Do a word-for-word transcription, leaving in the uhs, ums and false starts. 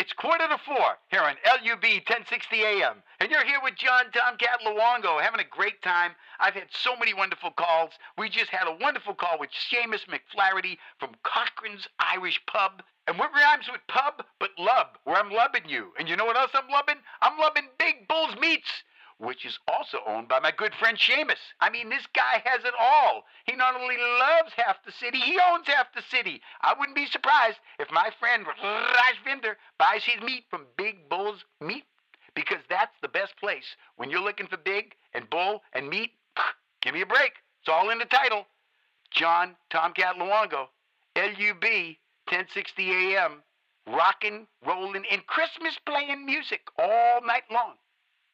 It's quarter to four here on L U B ten sixty A M. And you're here with John Tomcat Luongo, having a great time. I've had so many wonderful calls. We just had a wonderful call with Seamus McFlaherty from Cochrane's Irish Pub. And what rhymes with pub but lub, where I'm lubbing you. And you know what else I'm lubbing? I'm lubbing Big Bull's Meats, which is also owned by my good friend Seamus. I mean, this guy has it all. He not only loves half the city, he owns half the city. I wouldn't be surprised if my friend Rajvinder buys his meat from Big Bull's Meat, because that's the best place. When you're looking for big and bull and meat, give me a break. It's all in the title. John Tomcat Luongo, L U B, ten sixty A M, rockin', rollin', and Christmas playing music all night long.